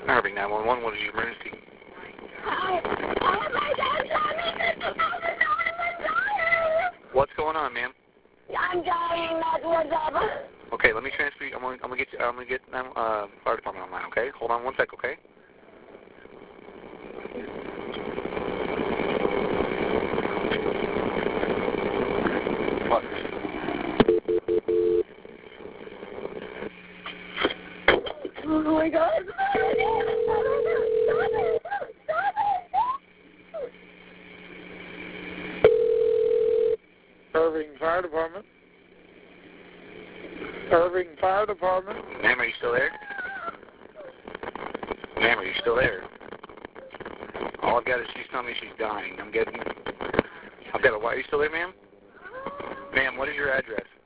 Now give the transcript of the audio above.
Irving 911, what is your emergency? What's going on, ma'am? I'm dying, that's what's up. Okay, let me transfer you. I'm gonna get fire department online, okay? Hold on one sec, okay? What? Oh my God. Irving Fire Department. Irving Fire Department. Ma'am, are you still there? Ma'am, are you still there? All I've got is she's telling me she's dying. I've got a, why are you still there, ma'am? Ma'am, what is your address?